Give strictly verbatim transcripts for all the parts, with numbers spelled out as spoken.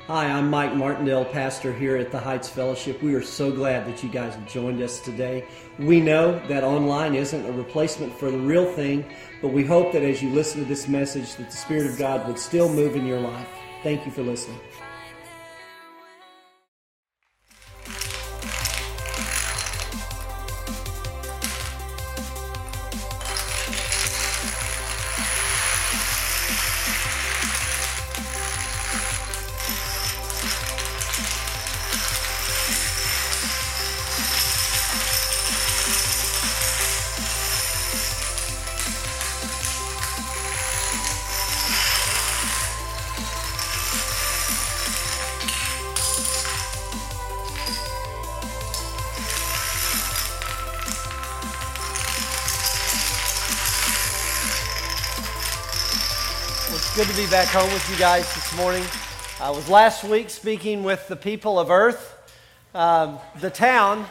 Hi, I'm Mike Martindale, pastor here at the Heights Fellowship. We are so glad that you guys have joined us today. We know that online isn't a replacement for the real thing, but we hope that as you listen to this message, that the Spirit of God would still move in your life. Thank you for listening. Good to be back home with you guys this morning. I was last week speaking with the people of Earth, um, the town,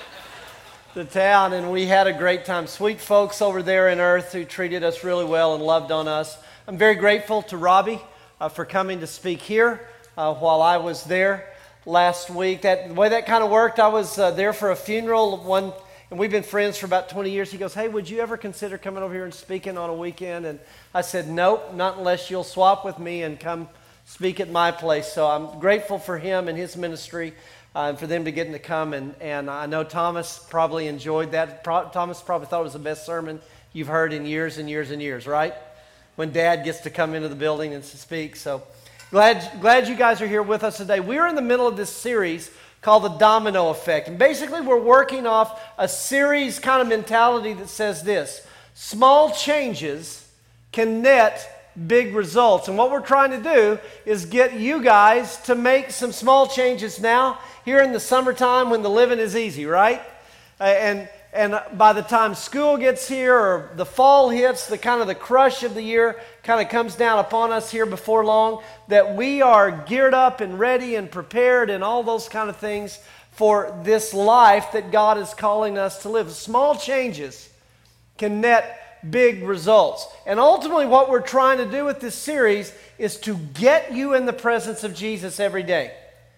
the town, and we had a great time. Sweet folks over there in Earth who treated us really well and loved on us. I'm very grateful to Robbie uh, for coming to speak here uh, while I was there last week. That the way that kind of worked, I was uh, there for a funeral of one. And we've been friends for about twenty years. He goes, hey, would you ever consider coming over here and speaking on a weekend? And I said, nope, not unless you'll swap with me and come speak at my place. So I'm grateful for him and his ministry uh, and for them to get to come. And, and I know Thomas probably enjoyed that. Pro- Thomas probably thought it was the best sermon you've heard in years and years and years, right? When Dad gets to come into the building and to speak. So glad, glad you guys are here with us today. We're in the middle of this series called the domino effect. And basically we're working off a series kind of mentality that says this: small changes can net big results. And what we're trying to do is get you guys to make some small changes now, here in the summertime when the living is easy, right? Uh, and and by the time school gets here or the fall hits, the kind of the crush of the year kind of comes down upon us here before long, that we are geared up and ready and prepared and all those kind of things for this life that God is calling us to live. Small changes can net big results. And ultimately what we're trying to do with this series is to get you in the presence of Jesus every day.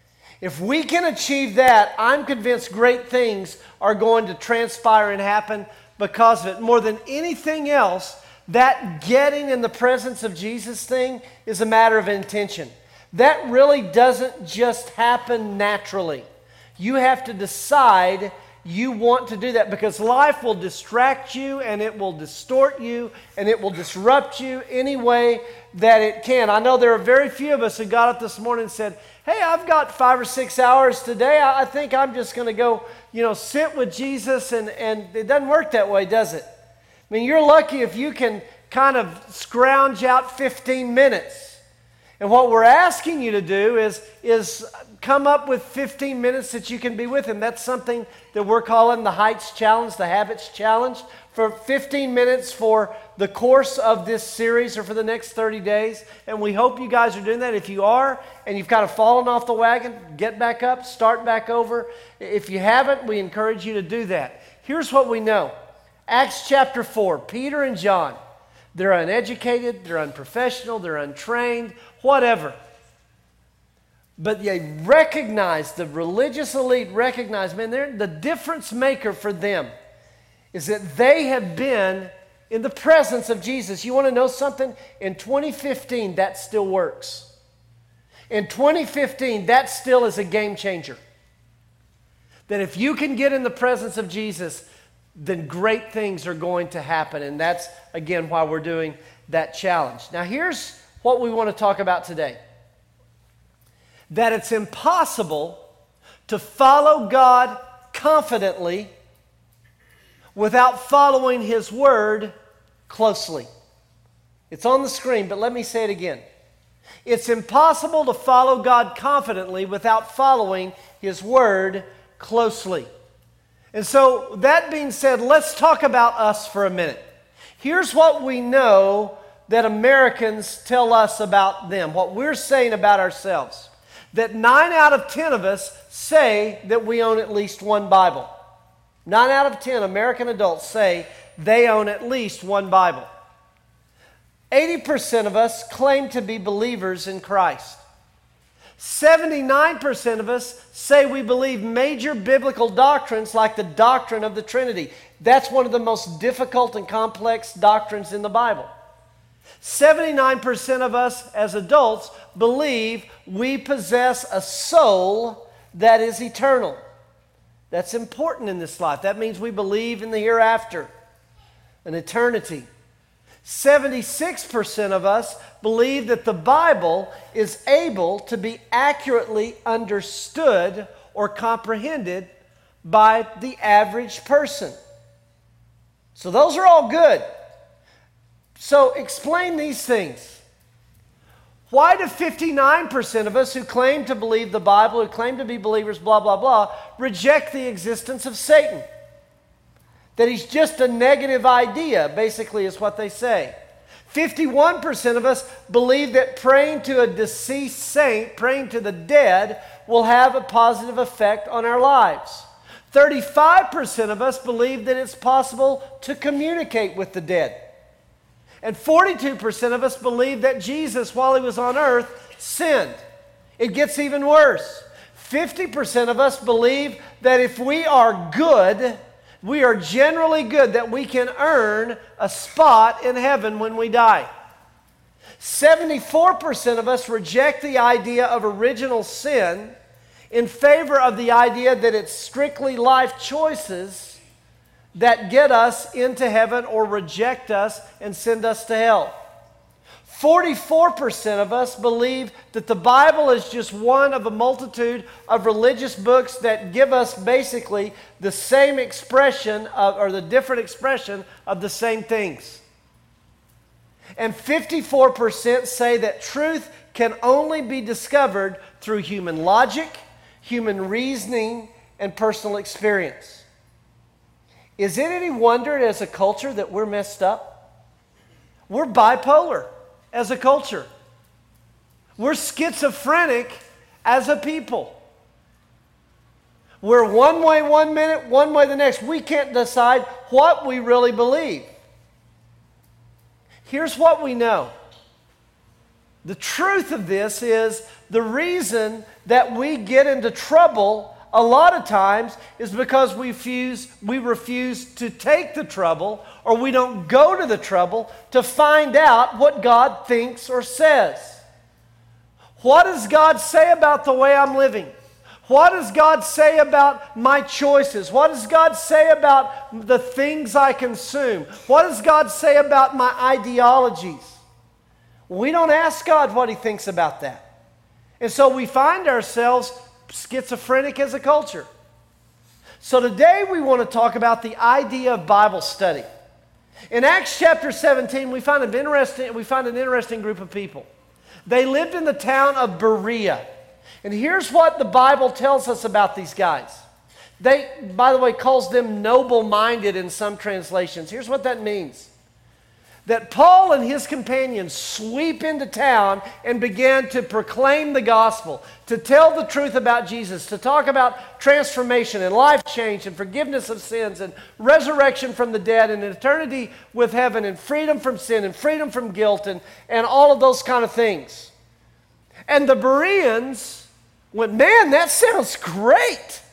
If we can achieve that, I'm convinced great things are going to transpire and happen because of it. More than anything else, that getting in the presence of Jesus thing is a matter of intention. That really doesn't just happen naturally. You have to decide you want to do that, because life will distract you and it will distort you and it will disrupt you any way that it can. I know there are very few of us who got up this morning and said, hey, I've got five or six hours today. I think I'm just going to go, you know, sit with Jesus, and, and it doesn't work that way, does it? I mean, you're lucky if you can kind of scrounge out fifteen minutes. And what we're asking you to do is, is come up with fifteen minutes that you can be with Him. That's something that we're calling the Heights Challenge, the Habits Challenge, for fifteen minutes for the course of this series or for the next thirty days. And we hope you guys are doing that. If you are and you've kind of fallen off the wagon, get back up, start back over. If you haven't, we encourage you to do that. Here's what we know. Acts chapter four, Peter and John, they're uneducated, they're unprofessional, they're untrained, whatever. But they recognize, the religious elite recognize, man, they're the difference maker for them is that they have been in the presence of Jesus. You want to know something? In twenty fifteen, that still works. In twenty fifteen, that still is a game changer. That if you can get in the presence of Jesus, then great things are going to happen. And that's, again, why we're doing that challenge. Now, here's what we want to talk about today. That it's impossible to follow God confidently without following His Word closely. It's on the screen, but let me say it again. It's impossible to follow God confidently without following His Word closely. And so, that being said, let's talk about us for a minute. Here's what we know that Americans tell us about them, what we're saying about ourselves. That nine out of ten of us say that we own at least one Bible. Nine out of ten American adults say they own at least one Bible. eighty percent of us claim to be believers in Christ. seventy-nine percent of us say we believe major biblical doctrines like the doctrine of the Trinity. That's one of the most difficult and complex doctrines in the Bible. seventy-nine percent of us as adults believe we possess a soul that is eternal. That's important in this life. That means we believe in the hereafter, an eternity. seventy-six percent of us believe that the Bible is able to be accurately understood or comprehended by the average person. So those are all good. So explain these things. Why do fifty-nine percent of us who claim to believe the Bible, who claim to be believers, blah, blah, blah, reject the existence of Satan? That he's just a negative idea, basically, is what they say. fifty-one percent of us believe that praying to a deceased saint, praying to the dead, will have a positive effect on our lives. thirty-five percent of us believe that it's possible to communicate with the dead. And forty-two percent of us believe that Jesus, while he was on earth, sinned. It gets even worse. fifty percent of us believe that if we are good, we are generally good, that we can earn a spot in heaven when we die. seventy-four percent of us reject the idea of original sin in favor of the idea that it's strictly life choices that get us into heaven or reject us and send us to hell. forty-four percent of us believe that the Bible is just one of a multitude of religious books that give us basically the same expression of, or the different expression of the same things. And fifty-four percent say that truth can only be discovered through human logic, human reasoning, and personal experience. Is it any wonder as a culture that we're messed up? We're bipolar as a culture. We're schizophrenic as a people. We're one way one minute, one way the next. We can't decide what we really believe. Here's what we know. The truth of this is the reason that we get into trouble a lot of times is because we refuse, we refuse to take the trouble, or we don't go to the trouble to find out what God thinks or says. What does God say about the way I'm living? What does God say about my choices? What does God say about the things I consume? What does God say about my ideologies? We don't ask God what He thinks about that. And so we find ourselves schizophrenic as a culture. So today we want to talk about the idea of Bible study. In Acts chapter seventeen, we find an interesting, we find an interesting group of people. They lived in the town of Berea. And here's what the Bible tells us about these guys. They, by the way, calls them noble-minded in some translations. Here's what that means. That Paul and his companions sweep into town and began to proclaim the gospel, to tell the truth about Jesus, to talk about transformation and life change and forgiveness of sins and resurrection from the dead and eternity with heaven and freedom from sin and freedom from guilt and, and all of those kind of things. And the Bereans went, man, that sounds great.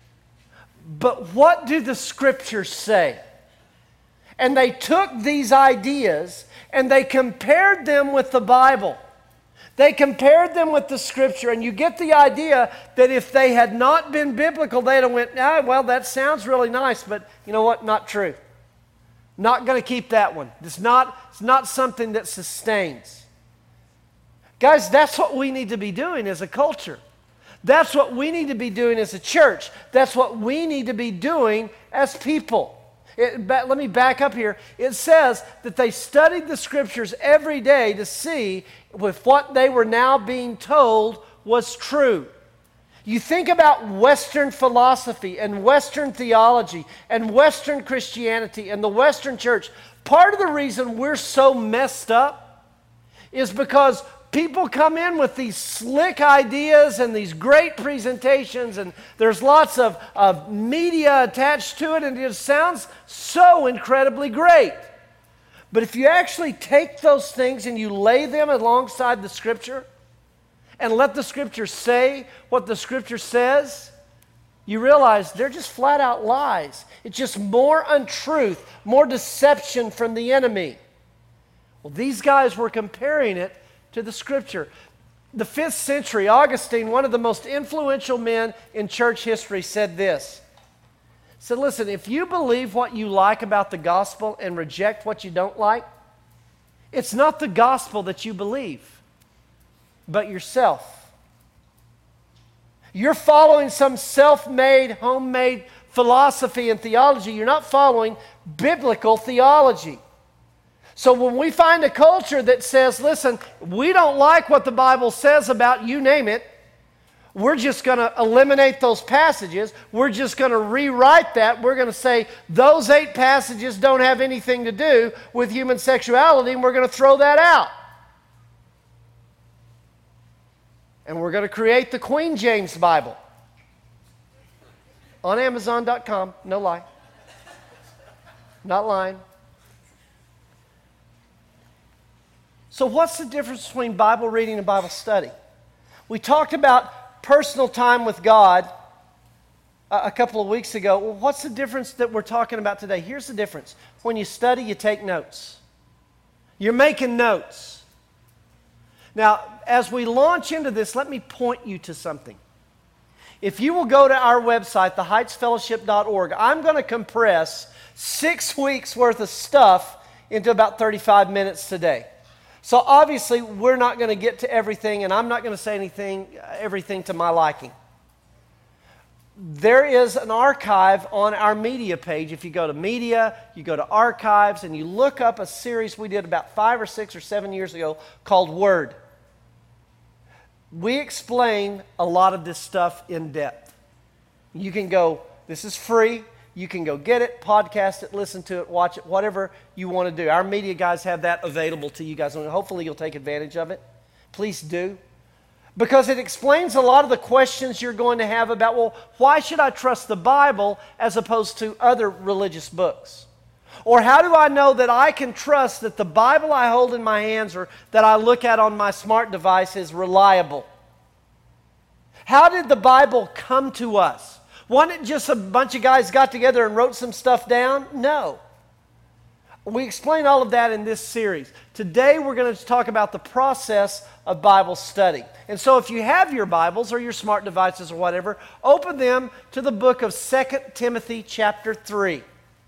But what do the scriptures say? And they took these ideas and they compared them with the Bible. They compared them with the Scripture, and you get the idea that if they had not been biblical, they'd have went, ah, well, that sounds really nice, but you know what? Not true. Not going to keep that one. It's not, it's not something that sustains. Guys, that's what we need to be doing as a culture. That's what we need to be doing as a church. That's what we need to be doing as people. It, let me back up here. It says that they studied the Scriptures every day to see if what they were now being told was true. You think about Western philosophy and Western theology and Western Christianity and the Western church. Part of the reason we're so messed up is because people come in with these slick ideas and these great presentations, and there's lots of, of media attached to it, and it sounds so incredibly great. But if you actually take those things and you lay them alongside the Scripture, and let the Scripture say what the Scripture says, you realize they're just flat out lies. It's just more untruth, more deception from the enemy. Well, these guys were comparing it to the Scripture. The fifth century, Augustine, one of the most influential men in church history, said this. He said, listen, if you believe what you like about the gospel and reject what you don't like, it's not the gospel that you believe, but yourself. You're following some self-made, homemade philosophy and theology. You're not following biblical theology. So when we find a culture that says, listen, we don't like what the Bible says about you name it, we're just going to eliminate those passages. We're just going to rewrite that. We're going to say those eight passages don't have anything to do with human sexuality, and we're going to throw that out. And we're going to create the Queen James Bible on Amazon dot com. No lie. Not lying. So what's the difference between Bible reading and Bible study? We talked about personal time with God a, a couple of weeks ago. Well, what's the difference that we're talking about today? Here's the difference. When you study, you take notes. You're making notes. Now, as we launch into this, let me point you to something. If you will go to our website, the heights fellowship dot org, I'm going to compress six weeks worth of stuff into about thirty-five minutes today. So obviously, we're not going to get to everything, and I'm not going to say anything, everything to my liking. There is an archive on our media page. If you go to media, you go to archives, and you look up a series we did about five or six or seven years ago called Word. We explain a lot of this stuff in depth. You can go, this is free. You can go get it, podcast it, listen to it, watch it, whatever you want to do. Our media guys have that available to you guys, and hopefully you'll take advantage of it. Please do. Because it explains a lot of the questions you're going to have about, well, why should I trust the Bible as opposed to other religious books? Or how do I know that I can trust that the Bible I hold in my hands or that I look at on my smart device is reliable? How did the Bible come to us? Wasn't it just a bunch of guys got together and wrote some stuff down? No. We explain all of that in this series. Today we're going to talk about the process of Bible study. And so if you have your Bibles or your smart devices or whatever, open them to the book of Second Timothy chapter three.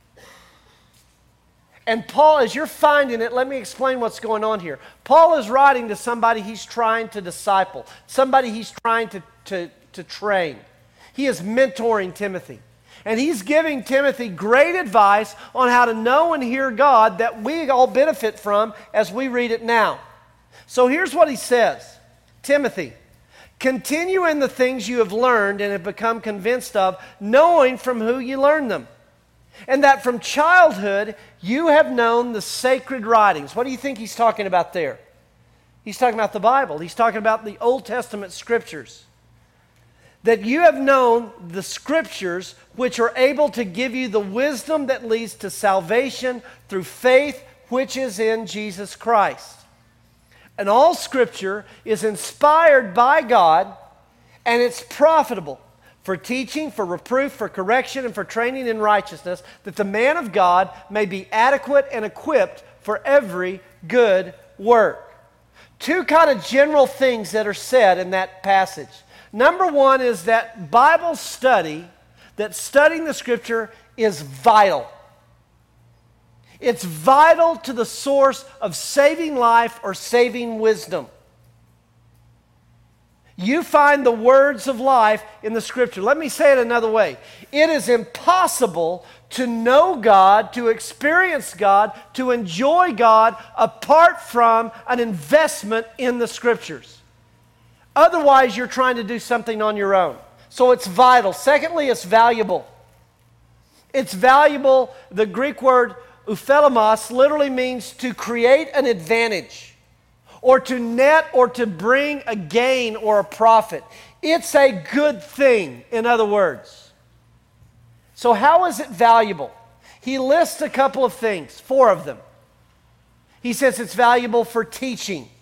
And Paul, as you're finding it, let me explain what's going on here. Paul is writing to somebody he's trying to disciple, somebody he's trying to, to, to train. He is mentoring Timothy. And he's giving Timothy great advice on how to know and hear God that we all benefit from as we read it now. So here's what he says. Timothy, continue in the things you have learned and have become convinced of, knowing from who you learned them. And that from childhood you have known the sacred writings. What do you think he's talking about there? He's talking about the Bible. He's talking about the Old Testament scriptures. That you have known the scriptures which are able to give you the wisdom that leads to salvation through faith which is in Jesus Christ. And all scripture is inspired by God, and it's profitable for teaching, for reproof, for correction, and for training in righteousness, that the man of God may be adequate and equipped for every good work. Two kind of general things that are said in that passage. Number one is that Bible study, that studying the Scripture is vital. It's vital to the source of saving life or saving wisdom. You find the words of life in the Scripture. Let me say it another way. It is impossible to know God, to experience God, to enjoy God apart from an investment in the Scriptures. Otherwise, you're trying to do something on your own. So it's vital. Secondly, it's valuable. It's valuable. The Greek word euphelemos literally means to create an advantage, or to net, or to bring a gain or a profit. It's a good thing, in other words. So how is it valuable? He lists a couple of things, four of them. He says it's valuable for teaching.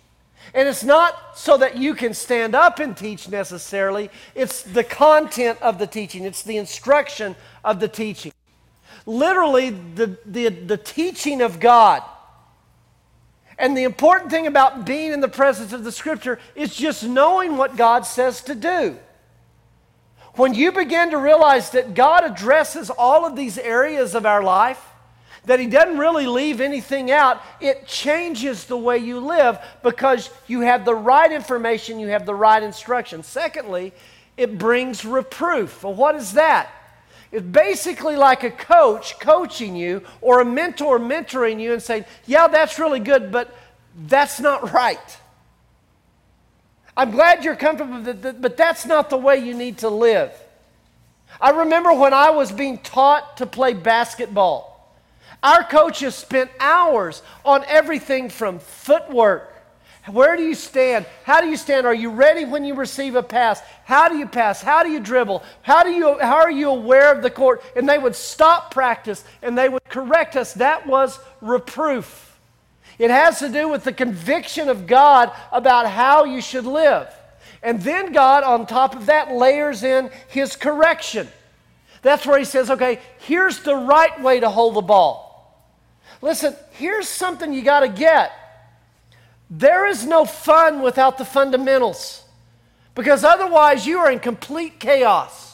And it's not so that you can stand up and teach necessarily. It's the content of the teaching. It's the instruction of the teaching. Literally, the, the, the teaching of God. And the important thing about being in the presence of the Scripture is just knowing what God says to do. When you begin to realize that God addresses all of these areas of our life, that He doesn't really leave anything out, it changes the way you live because you have the right information, you have the right instruction. Secondly, it brings reproof. Well, what is that? It's basically like a coach coaching you or a mentor mentoring you and saying, yeah, that's really good, but that's not right. I'm glad you're comfortable, but that's not the way you need to live. I remember when I was being taught to play basketball. Our coaches spent hours on everything from footwork. Where do you stand? How do you stand? Are you ready when you receive a pass? How do you pass? How do you dribble? How do you how are you aware of the court? And they would stop practice and they would correct us. That was reproof. It has to do with the conviction of God about how you should live. And then God, on top of that, layers in His correction. That's where He says, okay, here's the right way to hold the ball. Listen, here's something you got to get. There is no fun without the fundamentals, because otherwise you are in complete chaos.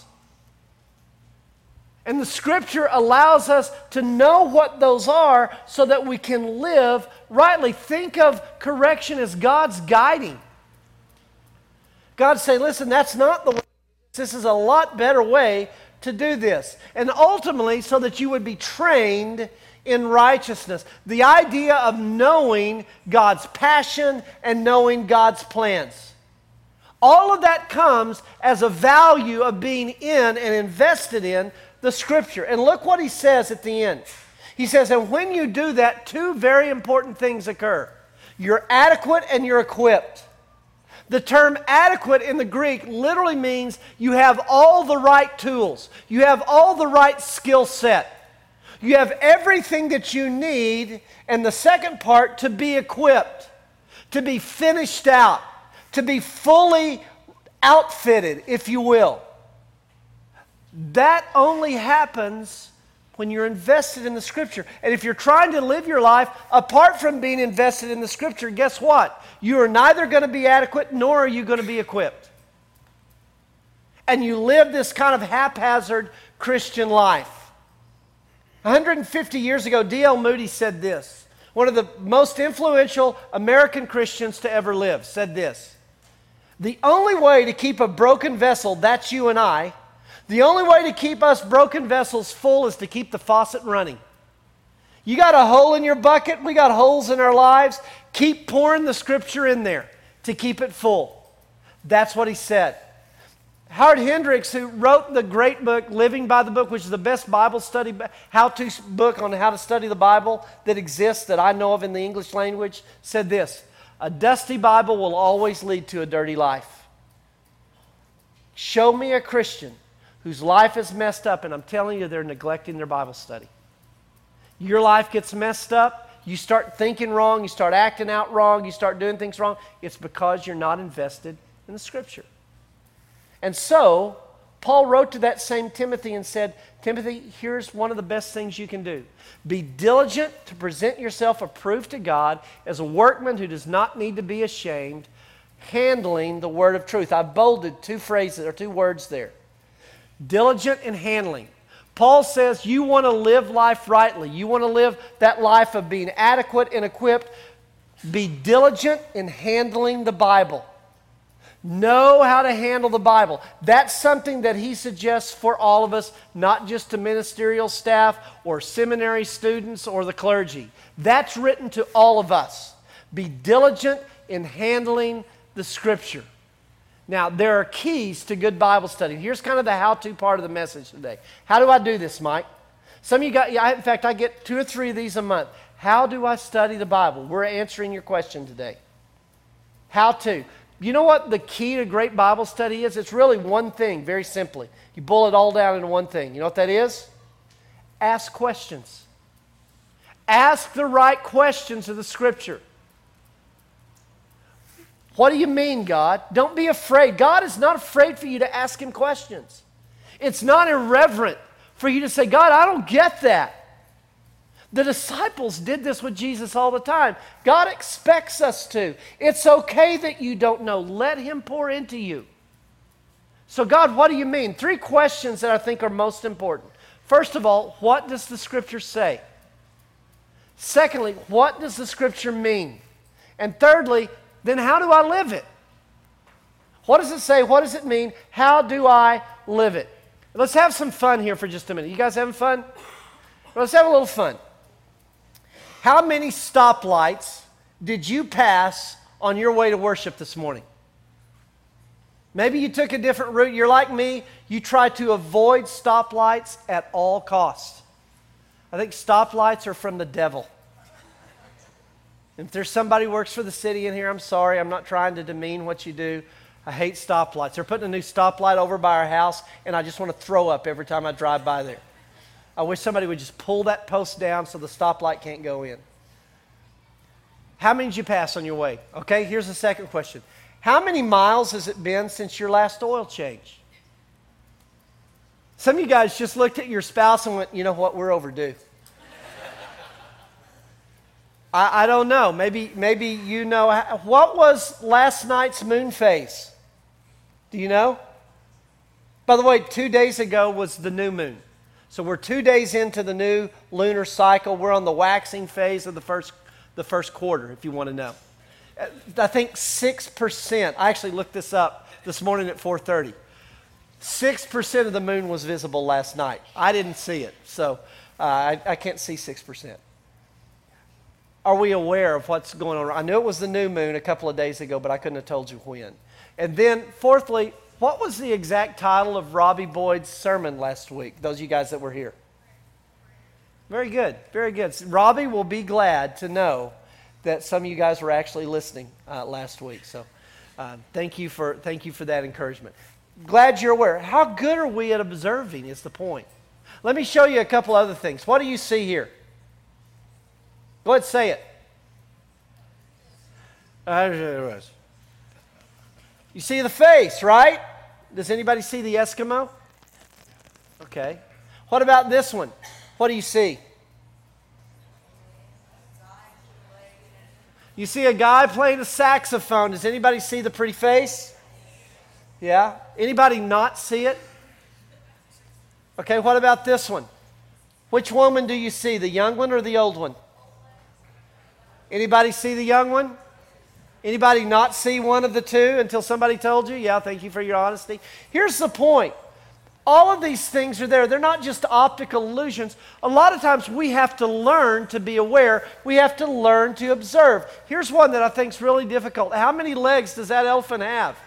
And the Scripture allows us to know what those are so that we can live rightly. Think of correction as God's guiding. God say, listen, that's not the way. This is a lot better way to do this. And ultimately, so that you would be trained in righteousness. The idea of knowing God's passion and knowing God's plans. All of that comes as a value of being in and invested in the Scripture. And look what He says at the end. He says, and when you do that, two very important things occur. You're adequate and you're equipped. The term adequate in the Greek literally means you have all the right tools. You have all the right skill set. You have everything that you need. And the second part, to be equipped, to be finished out, to be fully outfitted, if you will. That only happens when you're invested in the Scripture. And if you're trying to live your life apart from being invested in the Scripture, guess what? You are neither going to be adequate nor are you going to be equipped. And you live this kind of haphazard Christian life. one hundred fifty years ago, D L Moody said this. One of the most influential American Christians to ever live said this. The only way to keep a broken vessel, that's you and I, the only way to keep us broken vessels full is to keep the faucet running. You got a hole in your bucket, we got holes in our lives. Keep pouring the Scripture in there to keep it full. That's what he said. Howard Hendricks, who wrote the great book, Living by the Book, which is the best Bible study, how-to book on how to study the Bible that exists, that I know of in the English language, said this: a dusty Bible will always lead to a dirty life. Show me a Christian whose life is messed up, and I'm telling you, they're neglecting their Bible study. Your life gets messed up, you start thinking wrong, you start acting out wrong, you start doing things wrong. It's because you're not invested in the Scripture. And so, Paul wrote to that same Timothy and said, Timothy, here's one of the best things you can do. Be diligent to present yourself approved to God as a workman who does not need to be ashamed, handling the word of truth. I bolded two phrases or two words there. Diligent in handling. Paul says you want to live life rightly. You want to live that life of being adequate and equipped. Be diligent in handling the Bible. Know how to handle the Bible. That's something that he suggests for all of us, not just to ministerial staff or seminary students or the clergy. That's written to all of us. Be diligent in handling the Scripture. Now, there are keys to good Bible study. Here's kind of the how-to part of the message today. How do I do this, Mike? Some of you got, in fact, I get two or three of these a month. How do I study the Bible? We're answering your question today. How to. You know what the key to great Bible study is? It's really one thing, very simply. You boil it all down into one thing. You know what that is? Ask questions. Ask the right questions of the Scripture. What do you mean, God? Don't be afraid. God is not afraid for you to ask him questions. It's not irreverent for you to say, God, I don't get that. The disciples did this with Jesus all the time. God expects us to. It's okay that you don't know. Let him pour into you. So God, what do you mean? Three questions that I think are most important. First of all, what does the Scripture say? Secondly, what does the Scripture mean? And thirdly, then how do I live it? What does it say? What does it mean? How do I live it? Let's have some fun here for just a minute. You guys having fun? Let's have a little fun. How many stoplights did you pass on your way to worship this morning? Maybe you took a different route. You're like me. You try to avoid stoplights at all costs. I think stoplights are from the devil. If there's somebody who works for the city in here, I'm sorry. I'm not trying to demean what you do. I hate stoplights. They're putting a new stoplight over by our house, and I just want to throw up every time I drive by there. I wish somebody would just pull that post down so the stoplight can't go in. How many did you pass on your way? Okay, here's the second question. How many miles has it been since your last oil change? Some of you guys just looked at your spouse and went, you know what, we're overdue. I, I don't know. Maybe, maybe you know. What was last night's moon phase? Do you know? By the way, two days ago was the new moon. So we're two days into the new lunar cycle. We're on the waxing phase of the first, the first quarter, if you want to know. I think six percent, I actually looked this up this morning at four thirty. six percent of the moon was visible last night. I didn't see it, so uh, I, I can't see six percent. Are we aware of what's going on? I knew it was the new moon a couple of days ago, but I couldn't have told you when. And then, fourthly, what was the exact title of Robbie Boyd's sermon last week, those of you guys that were here? Very good, very good. So Robbie will be glad to know that some of you guys were actually listening uh, last week. So uh, thank you for thank you for that encouragement. Glad you're aware. How good are we at observing is the point. Let me show you a couple other things. What do you see here? Go ahead, say it. You see the face, right? Does anybody see the Eskimo? Okay. What about this one? What do you see? You see a guy playing a saxophone. Does anybody see the pretty face? Yeah? Anybody not see it? Okay, what about this one? Which woman do you see, the young one or the old one? Anybody see the young one? Anybody not see one of the two until somebody told you? Yeah, thank you for your honesty. Here's the point. All of these things are there. They're not just optical illusions. A lot of times we have to learn to be aware. We have to learn to observe. Here's one that I think is really difficult. How many legs does that elephant have?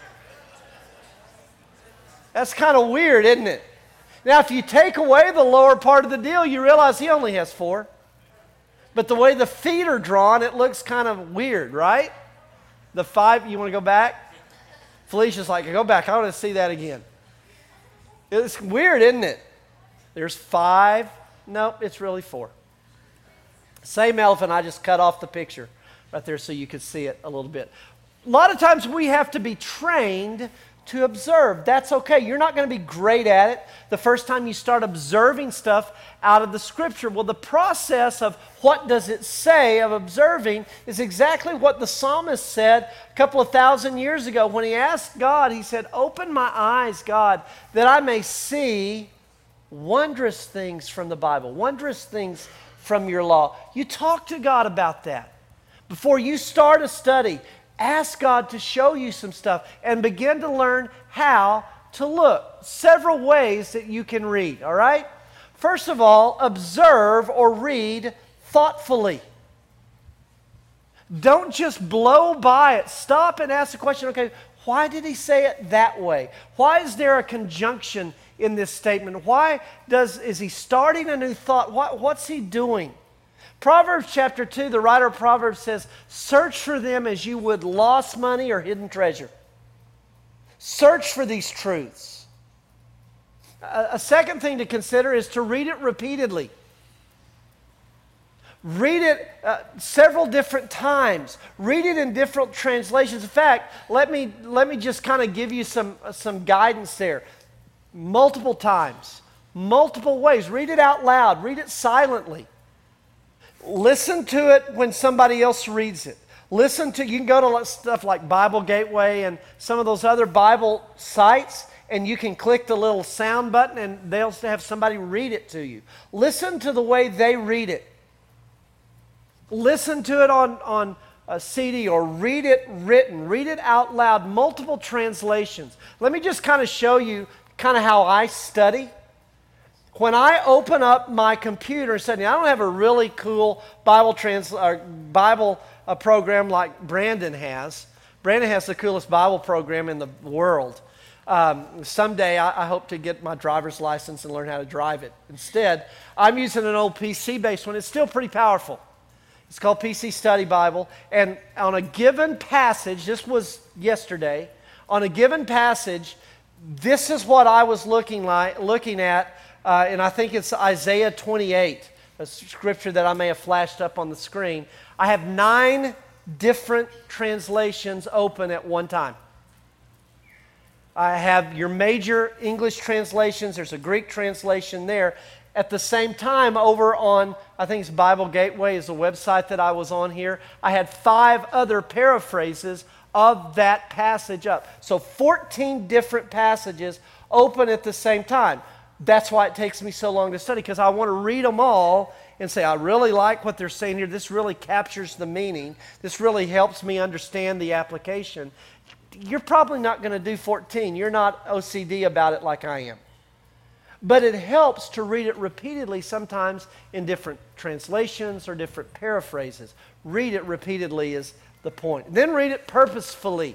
That's kind of weird, isn't it? Now, if you take away the lower part of the deal, you realize he only has four. But the way the feet are drawn, it looks kind of weird, right? The five, you want to go back? Felicia's like, go back. I want to see that again. It's weird, isn't it? There's five. Nope, it's really four. Same elephant, I just cut off the picture right there so you could see it a little bit. A lot of times we have to be trained to observe. That's okay. You're not going to be great at it the first time you start observing stuff out of the Scripture. Well, the process of what does it say of observing is exactly what the psalmist said a couple of thousand years ago when he asked God. He said, open my eyes, God, that I may see wondrous things from the Bible, wondrous things from your law. You talk to God about that. Before you start a study, ask God to show you some stuff and begin to learn how to look. Several ways that you can read, all right? First of all, observe or read thoughtfully. Don't just blow by it. Stop and ask the question, okay, why did he say it that way? Why is there a conjunction in this statement? Why does is he starting a new thought? What, what's he doing? Proverbs chapter two, the writer of Proverbs says, search for them as you would lost money or hidden treasure. Search for these truths. A, a second thing to consider is to read it repeatedly. Read it uh, several different times. Read it in different translations. In fact, let me, let me just kind of give you some, uh, some guidance there. Multiple times, multiple ways. Read it out loud. Read it silently. Listen to it when somebody else reads it. Listen to, you can go to stuff like Bible Gateway and some of those other Bible sites, and you can click the little sound button and they'll have somebody read it to you. Listen to the way they read it. Listen to it on, on a C D or read it written. Read it out loud, multiple translations. Let me just kind of show you kind of how I study. When I open up my computer and study, I don't have a really cool Bible trans or Bible uh, program like Brandon has. Brandon has the coolest Bible program in the world. Um, someday I, I hope to get my driver's license and learn how to drive it. Instead, I'm using an old P C-based one. It's still pretty powerful. It's called P C Study Bible. And on a given passage, this was yesterday, on a given passage, this is what I was looking like, looking at. Uh, and I think it's Isaiah twenty-eight, a scripture that I may have flashed up on the screen. I have nine different translations open at one time. I have your major English translations. There's a Greek translation there. At the same time, over on, I think it's Bible Gateway is the website that I was on here, I had five other paraphrases of that passage up. So fourteen different passages open at the same time. That's why it takes me so long to study, because I want to read them all and say, I really like what they're saying here. This really captures the meaning. This really helps me understand the application. You're probably not going to do fourteen. You're not O C D about it like I am. But it helps to read it repeatedly, sometimes in different translations or different paraphrases. Read it repeatedly is the point. Then read it purposefully.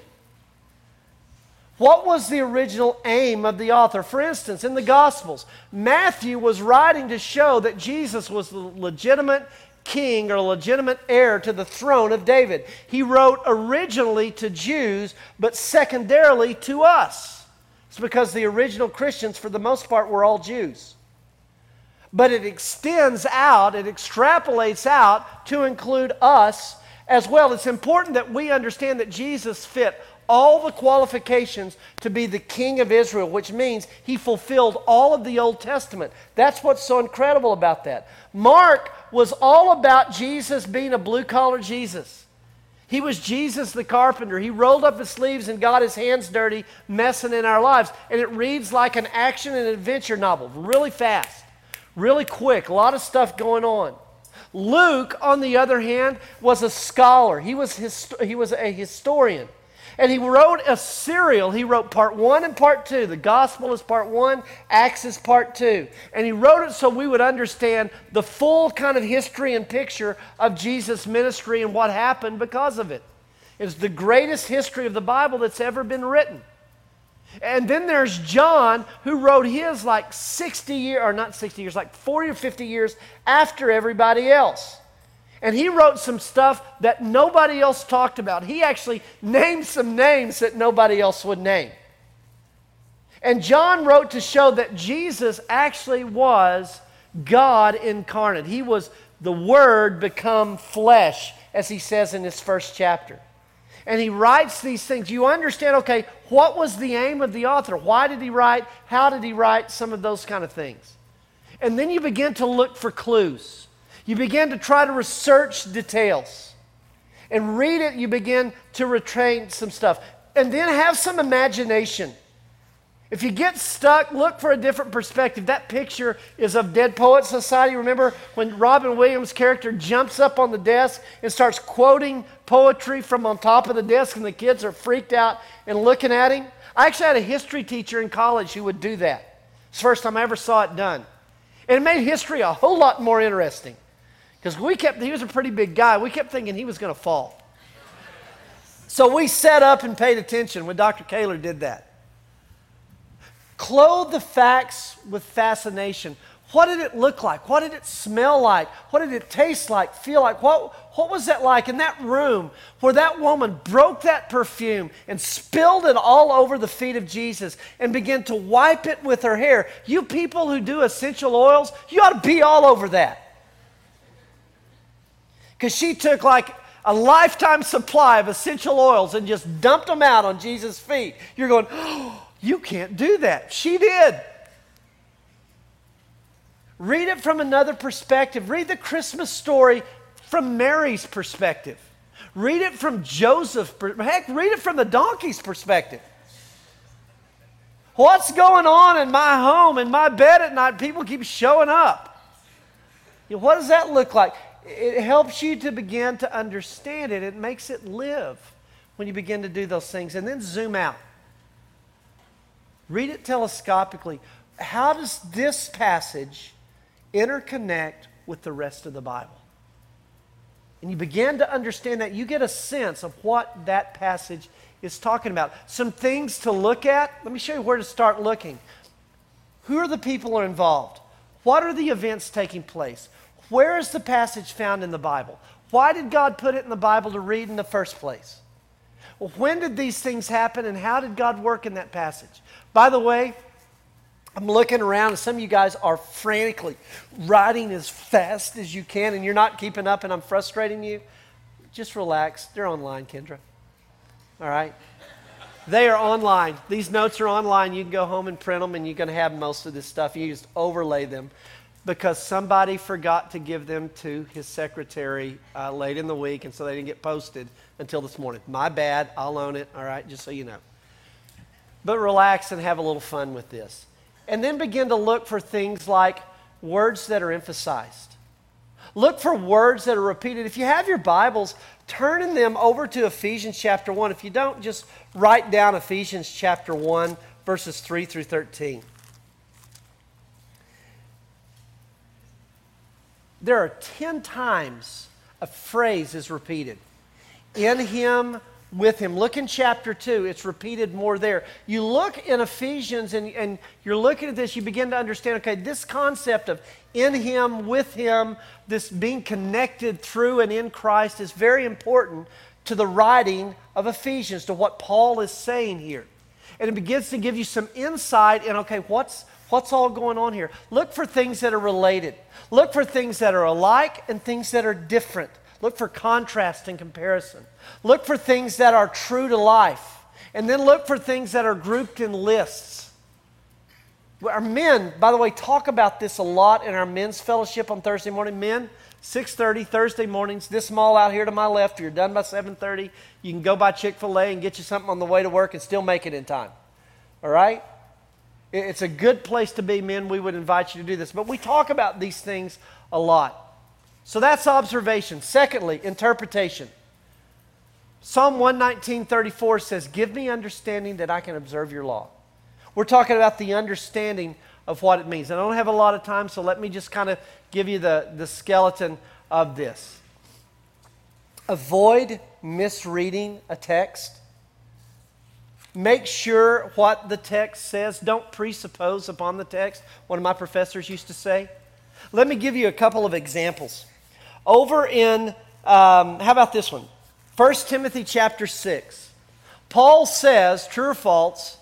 What was the original aim of the author? For instance, in the Gospels, Matthew was writing to show that Jesus was the legitimate king or legitimate heir to the throne of David. He wrote originally to Jews, but secondarily to us. It's because the original Christians, for the most part, were all Jews. But it extends out, it extrapolates out to include us as well. It's important that we understand that Jesus fit all the qualifications to be the king of Israel, which means he fulfilled all of the Old Testament. That's what's so incredible about that. Mark was all about Jesus being a blue-collar Jesus. He was Jesus the carpenter. He rolled up his sleeves and got his hands dirty, messing in our lives. And it reads like an action and adventure novel, really fast, really quick, a lot of stuff going on. Luke, on the other hand, was a scholar. He was, his, he was a historian. And he wrote a serial. He wrote part one and part two. The gospel is part one, Acts is part two. And he wrote it so we would understand the full kind of history and picture of Jesus' ministry and what happened because of it. It's the greatest history of the Bible that's ever been written. And then there's John, who wrote his like sixty years, or not sixty years, like forty or fifty years after everybody else. And he wrote some stuff that nobody else talked about. He actually named some names that nobody else would name. And John wrote to show that Jesus actually was God incarnate. He was the Word become flesh, as he says in his first chapter. And he writes these things. You understand, okay, what was the aim of the author? Why did he write? How did he write? Some of those kind of things. And then you begin to look for clues. You begin to try to research details. And read it, you begin to retrain some stuff. And then have some imagination. If you get stuck, look for a different perspective. That picture is of Dead Poets Society. Remember when Robin Williams' character jumps up on the desk and starts quoting poetry from on top of the desk, and the kids are freaked out and looking at him? I actually had a history teacher in college who would do that. It's the first time I ever saw it done. And it made history a whole lot more interesting. Because we kept, he was a pretty big guy. We kept thinking he was going to fall. So we sat up and paid attention when Doctor Kaler did that. Clothe the facts with fascination. What did it look like? What did it smell like? What did it taste like, feel like? What, what was that like in that room where that woman broke that perfume and spilled it all over the feet of Jesus and began to wipe it with her hair? You people who do essential oils, you ought to be all over that. Because she took like a lifetime supply of essential oils and just dumped them out on Jesus' feet. You're going, oh, you can't do that. She did. Read it from another perspective. Read the Christmas story from Mary's perspective. Read it from Joseph's perspective. Heck, read it from the donkey's perspective. What's going on in my home, in my bed at night? People keep showing up. You know, what does that look like? It helps you to begin to understand it. It makes it live when you begin to do those things. And then zoom out. Read it telescopically. How does this passage interconnect with the rest of the Bible? And you begin to understand that. You get a sense of what that passage is talking about. Some things to look at. Let me show you where to start looking. Who are the people who are involved? What are the events taking place? Where is the passage found in the Bible? Why did God put it in the Bible to read in the first place? Well, when did these things happen and how did God work in that passage? By the way, I'm looking around and some of you guys are frantically writing as fast as you can and you're not keeping up and I'm frustrating you. Just relax. They're online, Kendra. All right? They are online. These notes are online. You can go home and print them and you're going to have most of this stuff. You just overlay them because somebody forgot to give them to his secretary uh, late in the week and so they didn't get posted until this morning. My bad. I'll own it. All right? Just so you know. But relax and have a little fun with this. And then begin to look for things like words that are emphasized. Look for words that are repeated. If you have your Bibles, turn them over to Ephesians chapter one. If you don't, just write down Ephesians chapter one, verses three through thirteen. There are ten times a phrase is repeated. In him, with him. Look in chapter two. It's repeated more there. You look in Ephesians and, and you're looking at this, you begin to understand, okay, this concept of in him, with him, this being connected through and in Christ is very important to the writing of Ephesians, to what Paul is saying here. And it begins to give you some insight in, okay, what's, what's all going on here? Look for things that are related. Look for things that are alike and things that are different. Look for contrast and comparison. Look for things that are true to life. And then look for things that are grouped in lists. Our men, by the way, talk about this a lot in our men's fellowship on Thursday morning. Men, six thirty Thursday mornings. This mall out here to my left, if you're done by seven thirty, you can go by Chick-fil-A and get you something on the way to work and still make it in time. All right? It's a good place to be, men. We would invite you to do this. But we talk about these things a lot. So that's observation. Secondly, interpretation. Psalm one nineteen, thirty-four says, give me understanding that I can observe your law. We're talking about the understanding of what it means. I don't have a lot of time, so let me just kind of give you the, the skeleton of this. Avoid misreading a text. Make sure what the text says. Don't presuppose upon the text. One of my professors used to say. Let me give you a couple of examples. Over in, um, how about this one? First Timothy chapter six. Paul says, true or false,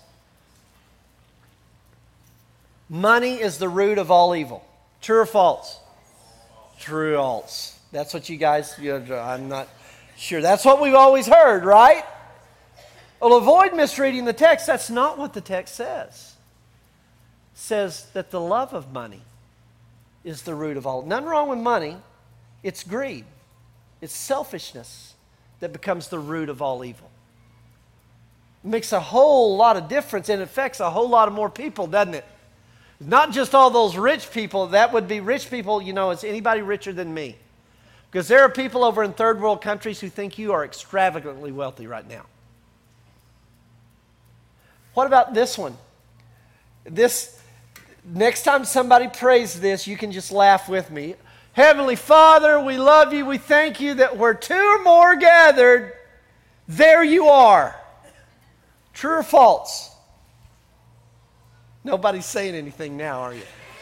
money is the root of all evil. True or false? True or false. That's what you guys, you know, I'm not sure. That's what we've always heard, right? Well, avoid misreading the text. That's not what the text says. It says that the love of money is the root of all. Nothing wrong with money. It's greed. It's selfishness that becomes the root of all evil. It makes a whole lot of difference and affects a whole lot of more people, doesn't it? Not just all those rich people. That would be rich people, you know, is anybody richer than me? Because there are people over in third world countries who think you are extravagantly wealthy right now. What about this one? This, next time somebody prays this, you can just laugh with me. Heavenly Father, we love you. We thank you that where two or more gathered, there you are. True or false? Nobody's saying anything now, are you?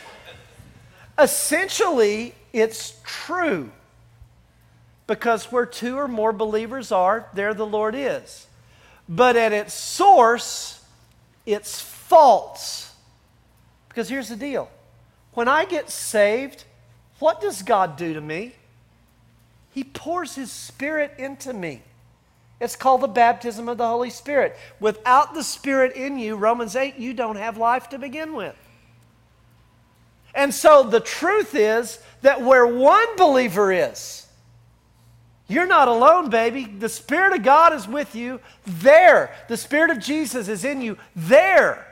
Essentially, it's true. Because where two or more believers are, there the Lord is. But at its source, it's false. Because here's the deal. When I get saved, what does God do to me? He pours His Spirit into me. It's called the baptism of the Holy Spirit. Without the Spirit in you, Romans eight, you don't have life to begin with. And so the truth is that where one believer is, you're not alone, baby. The Spirit of God is with you there. The Spirit of Jesus is in you there.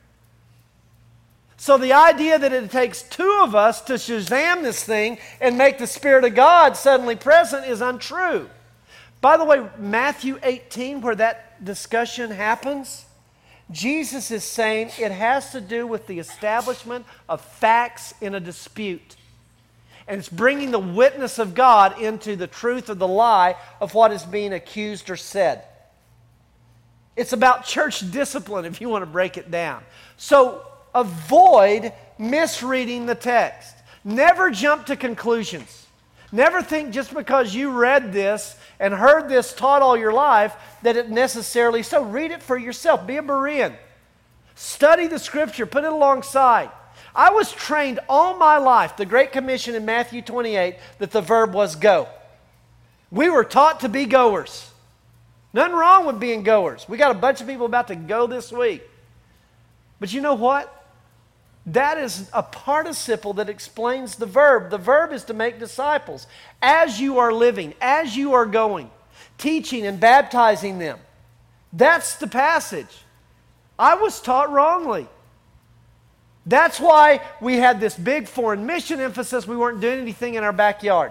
So the idea that it takes two of us to Shazam this thing and make the Spirit of God suddenly present is untrue. By the way, Matthew eighteen, where that discussion happens, Jesus is saying it has to do with the establishment of facts in a dispute. And it's bringing the witness of God into the truth or the lie of what is being accused or said. It's about church discipline, if you want to break it down. So avoid misreading the text. Never jump to conclusions. Never think just because you read this and heard this taught all your life that it necessarily so. Read it for yourself. Be a Berean. Study the Scripture. Put it alongside. I was trained all my life, the Great Commission in Matthew twenty-eight, that the verb was go. We were taught to be goers. Nothing wrong with being goers. We got a bunch of people about to go this week. But you know what? That is a participle that explains the verb. The verb is to make disciples. As you are living, as you are going, teaching and baptizing them. That's the passage. I was taught wrongly. That's why we had this big foreign mission emphasis. We weren't doing anything in our backyard.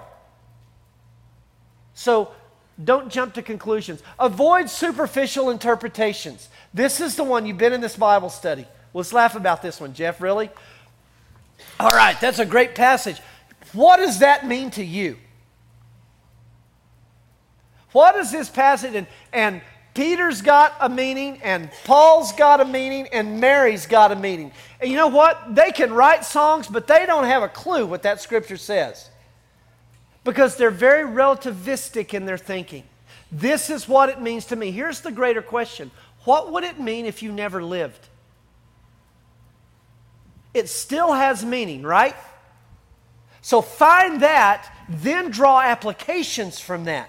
So don't jump to conclusions. Avoid superficial interpretations. This is the one. You've been in this Bible study. Let's laugh about this one, Jeff, really? All right, that's a great passage. What does that mean to you? What is this passage? And, and Peter's got a meaning, and Paul's got a meaning, and Mary's got a meaning. And you know what? They can write songs, but they don't have a clue what that Scripture says. Because they're very relativistic in their thinking. This is what it means to me. Here's the greater question. What would it mean if you never lived? It still has meaning, right? So find that, then draw applications from that.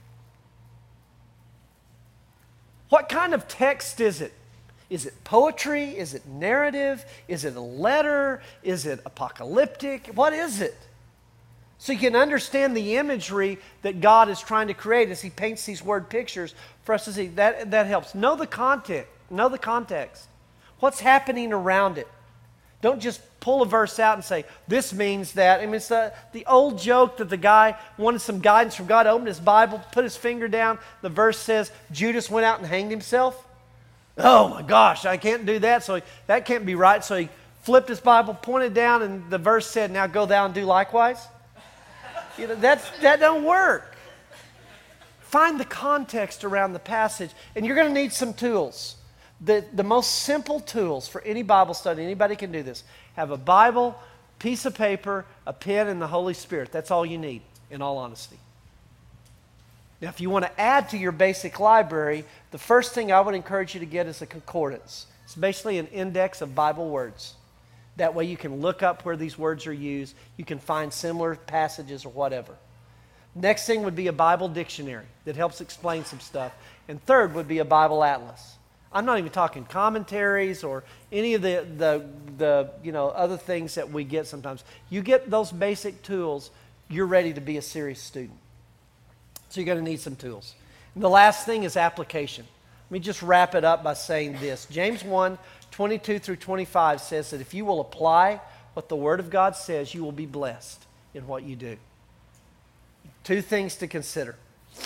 What kind of text is it? Is it poetry? Is it narrative? Is it a letter? Is it apocalyptic? What is it? So you can understand the imagery that God is trying to create as He paints these word pictures for us to see. That, that helps. Know the context. Know the context. What's happening around it? Don't just pull a verse out and say, this means that. I mean, it's the, the old joke that the guy wanted some guidance from God, opened his Bible, put his finger down. The verse says, Judas went out and hanged himself. Oh my gosh, I can't do that. So he, that can't be right. So he flipped his Bible, pointed down, and the verse said, now go thou and do likewise. You know, that's, that don't work. Find the context around the passage, and you're going to need some tools. The, the most simple tools for any Bible study, anybody can do this. Have a Bible, piece of paper, a pen, and the Holy Spirit. That's all you need, in all honesty. Now, if you want to add to your basic library, the first thing I would encourage you to get is a concordance. It's basically an index of Bible words. That way you can look up where these words are used. You can find similar passages or whatever. Next thing would be a Bible dictionary that helps explain some stuff. And third would be a Bible atlas. I'm not even talking commentaries or any of the, the, the you know, other things that we get sometimes. You get those basic tools, you're ready to be a serious student. So you're going to need some tools. And the last thing is application. Let me just wrap it up by saying this. James one, twenty-two through twenty-five says that if you will apply what the Word of God says, you will be blessed in what you do. Two things to consider.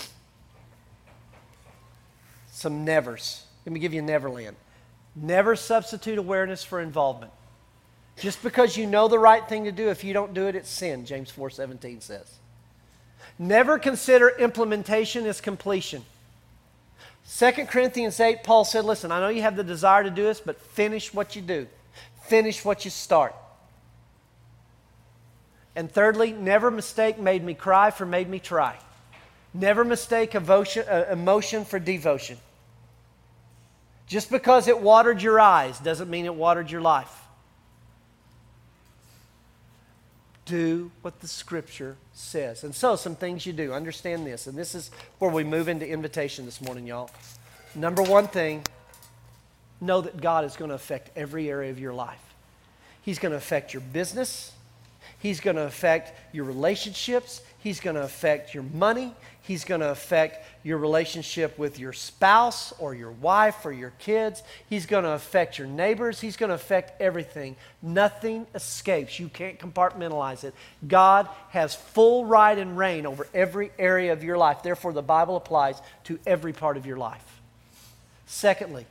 Some nevers. Let me give you Neverland. Never substitute awareness for involvement. Just because you know the right thing to do, if you don't do it, it's sin, James four seventeen says. Never consider implementation as completion. Second Corinthians eight, Paul said, listen, I know you have the desire to do this, but finish what you do. Finish what you start. And thirdly, never mistake made me cry for made me try. Never mistake emotion, uh, emotion for devotion. Just because it watered your eyes doesn't mean it watered your life. do what the Scripture says. And so, some things you do. Understand this. And this is where we move into invitation this morning, y'all. Number one thing, know that God is going to affect every area of your life. He's going to affect your business. He's going to affect your relationships. He's going to affect your money. He's going to affect your relationship with your spouse or your wife or your kids. He's going to affect your neighbors. He's going to affect everything. Nothing escapes. You can't compartmentalize it. God has full right and reign over every area of your life. Therefore, the Bible applies to every part of your life. Secondly,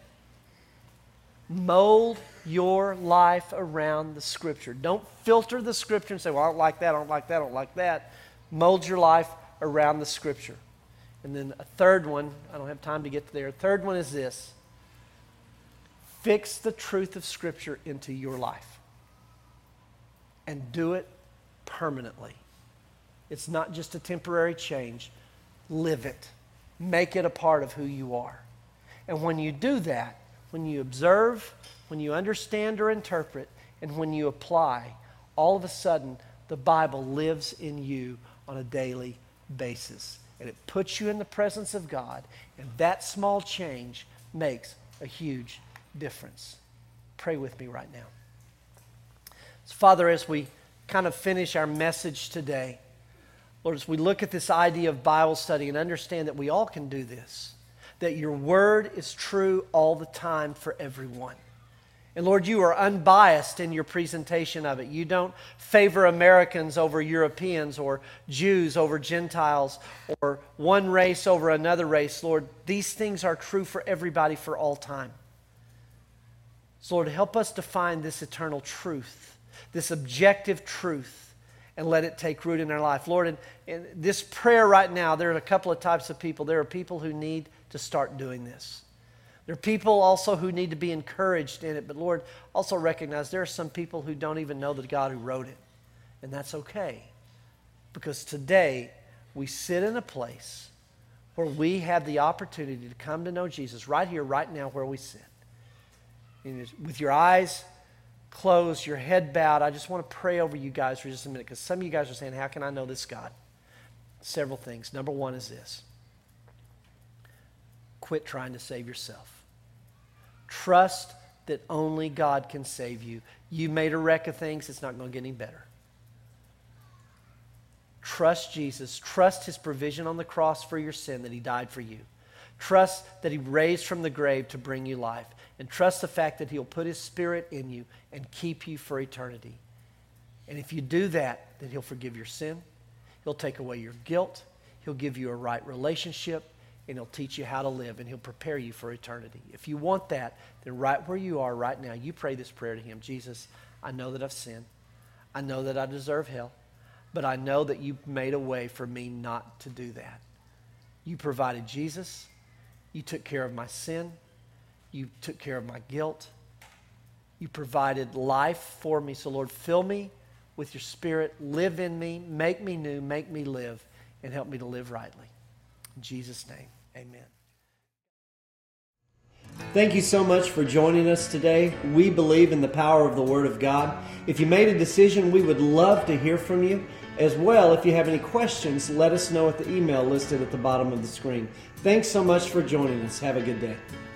mold your life around the Scripture. Don't filter the Scripture and say, well, I don't like that, I don't like that, I don't like that. Mold your life around the Scripture. And then a third one, I don't have time to get there. A third one is this. Fix the truth of Scripture into your life. And do it permanently. It's not just a temporary change. Live it. Make it a part of who you are. And when you do that, when you observe, when you understand or interpret, and when you apply, all of a sudden, the Bible lives in you on a daily basis. And it puts you in the presence of God, and that small change makes a huge difference. Pray with me right now. So, Father, as we kind of finish our message today, Lord, as we look at this idea of Bible study and understand that we all can do this, that your word is true all the time for everyone. And Lord, you are unbiased in your presentation of it. You don't favor Americans over Europeans or Jews over Gentiles or one race over another race. Lord, these things are true for everybody for all time. So Lord, help us to find this eternal truth, this objective truth, and let it take root in our life. Lord, in, in this prayer right now, there are a couple of types of people. There are people who need to start doing this. There are people also who need to be encouraged in it, but Lord, also recognize there are some people who don't even know the God who wrote it, and that's okay, because today we sit in a place where we have the opportunity to come to know Jesus right here, right now, where we sit. And with your eyes closed, your head bowed, I just want to pray over you guys for just a minute, because some of you guys are saying, how can I know this God? Several things. Number one is this. Quit trying to save yourself. Trust that only God can save you. You made a wreck of things. It's not going to get any better. Trust Jesus. Trust his provision on the cross for your sin, that he died for you. Trust that he raised from the grave to bring you life. And trust the fact that he'll put his Spirit in you and keep you for eternity. And if you do that, then he'll forgive your sin. He'll take away your guilt. He'll give you a right relationship. And he'll teach you how to live, and he'll prepare you for eternity. If you want that, then right where you are right now, you pray this prayer to him. Jesus, I know that I've sinned. I know that I deserve hell, but I know that you've made a way for me not to do that. You provided Jesus. You took care of my sin. You took care of my guilt. You provided life for me. So Lord, fill me with your Spirit. Live in me. Make me new. Make me live, and help me to live rightly. In Jesus' name. Amen. Thank you so much for joining us today. We believe in the power of the Word of God. If you made a decision, we would love to hear from you. As well, if you have any questions, let us know at the email listed at the bottom of the screen. Thanks so much for joining us. Have a good day.